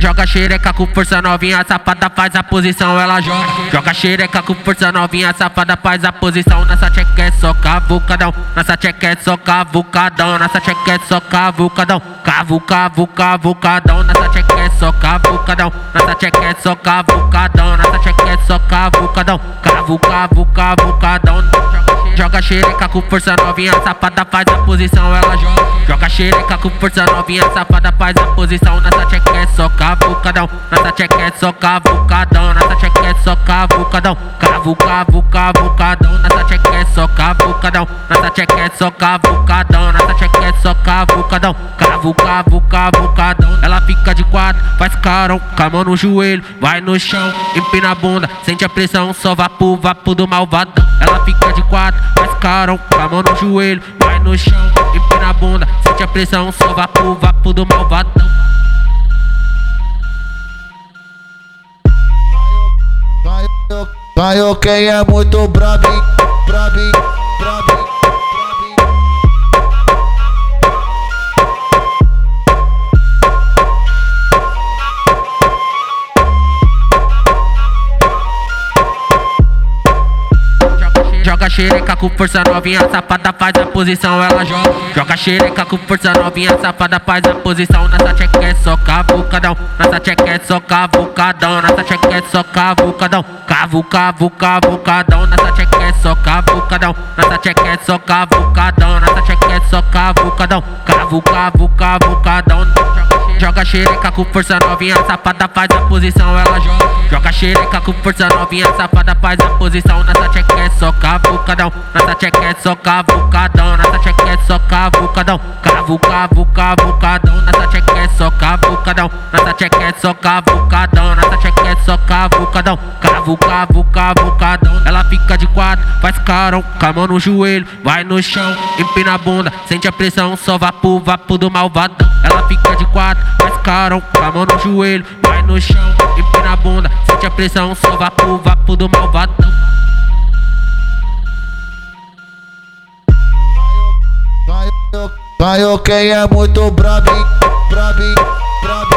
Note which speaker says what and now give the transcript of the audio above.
Speaker 1: Joga xereca com força, novinha safada faz a posição, ela joga. Joga xereca com força, novinha safada faz a posição. Nessa tcheca é só cavucadão, nessa tcheca é só cavucadão, nessa tcheca é só cavucadão. Cavucadão, nessa tcheca é só cavucadão, nessa tcheca é só cavucadão, nessa tcheca é só cavucadão. Cavucadão. Joga xereca com força, novinha safada faz a posição, ela joga. Joga xereca com força, novinha safada faz a posição. Nessa tcheca é só cavucadão, nessa tcheca é só cavucadão, nessa tcheca é só cavucadão. Cavucadão, nessa tcheca é só cavucadão, nessa tcheca é só cavucadão, nessa tcheca é só cavucadão. Cavucadão. Ela fica de quatro, faz carão, com a mão no joelho, vai no chão, empina a bunda, sente a pressão, só vapo do malvadão. Ela fica de quatro, faz carão, com a mão no joelho, vai no chão, empina a bunda, sente a pressão, só vapo do malvadão.
Speaker 2: Vai, quem é muito brabinho.
Speaker 1: Joga xereca com força, novinha safada faz a posição, ela joga. Joga xereca com força, novinha safada faz a posição. Nessa tcheca é só cavucadão, nessa tcheca é só cavucadão, nessa tcheca é só cavucadão. Cavucadão, nessa tcheca é só cavucadão, nessa tcheca é só cavucadão, nessa tcheca é só cavucadão. Cavucadão. Joga xereca com força, novinha safada faz a posição, ela joga. Joga xereca com força, novinha safada faz a posição. Nessa tcheca é só cavucadão, nessa tcheca é só cavucadão, nessa tcheca é só cavucadão. Cavucadão, nessa tcheca é só cavucadão, nessa tcheca é só cavucadão, nessa tcheca é só cavucadão. Cavucadão. Ela fica de quatro, faz carão, com a mão no joelho, vai no chão, empina a bunda, sente a pressão, só vapo do malvadão. Ela fica de quatro, faz carão, com a mão no joelho, vai no chão, empina a bunda, sente a pressão, só vapo do malvadão.
Speaker 2: Vai, quem é muito brabinho.